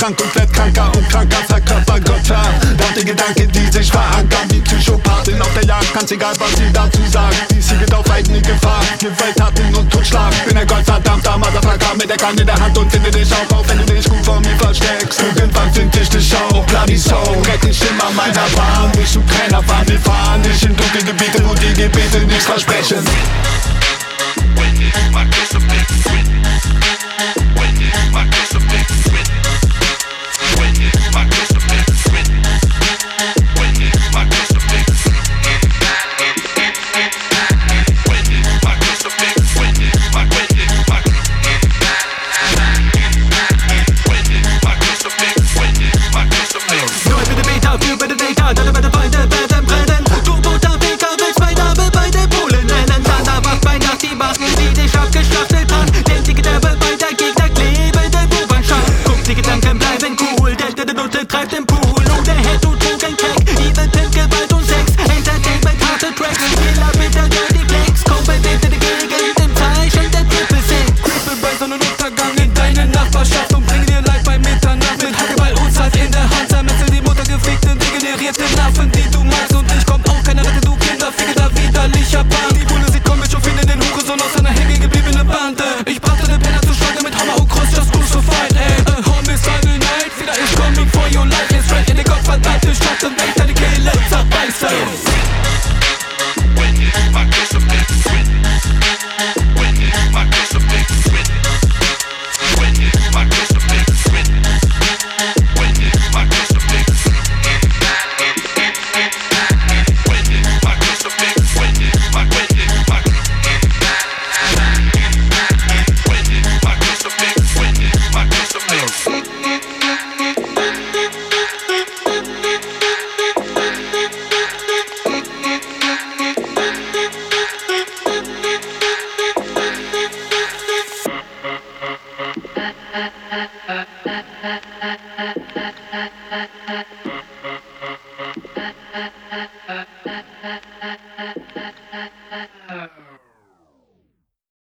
krank und werd kranker und kranker, verkörper Götter. Doch die Gedanken, die sich verankern, wie Psychopathin auf der Jagd, ganz egal was sie dazu sagt. Die siegt auf eigene Gefahr, Gewalttaten und Totschlag. Bin ein gottverdammter Motherfucker mit der Kante in der Hand und finde dich auf, wenn du dich gut vor mir versteckst. Irgendwann find ich dich auch, bloody soul, rett dich immer meiner Bahn. Ich such keiner Wandel, fahren nicht in dunkle Gebiete, wo die Gebete nichts versprechen. My crucifix sweat. Witness my crucifix sweat. Witness my crucifix sweat. Witness my crucifix. Witness my crucifix. Witness my witness my. Witness my crucifix. Witness my crucifix. Nur bitte Beta, für bitte Data, dann bitte Feinde werden brennen. Roboter PK willst bei Name bei den Polen nennen. Dann wacht bei Nacht die Masken, die dich abgeschlachtet haben. Denn die Gedärme bei der Gegner kleben den U-Bahn-Schrank. Guck, die Gedanken bleiben cool, denn der Note treibt im Pool. Und der Head und Drogencrack, Evil, Pimp, Gewalt und Sex. Entertainment, harte Tracks, Killer mit der Dirty Flex. Kompetente Gegend im Zeichen der Triple Six. Triple bei Sonnenuntergang in deine Nachbarschaft und bringen dir Leid bei Mitternacht. Mit Hackeball und Salz in der Hand, zermetzeln die muttergefickten, degenerierten Affen, die du magst. Und ich komm auch keiner Rette, du Kinderficke, da widerlicher Bahn. Die Bulle sieht komisch und findet den Hurensohn aus einer hängen gebliebene Bande. Ich brachte den Penner zu Schlange mit Hammer und Cross, just goes to fight, ey. Homicidal night, wieder ist coming for your life. Jetzt straight in die gottverdammte Stadt und echt deine Kehle zerbeißen. Witness my crucifix sweat. Witness my crucifix sweat. Witness my crucifix sweat. Witness my crucifix. Witness my crucifix. Witness my witness my. Witness my crucifix. Witness my crucifix.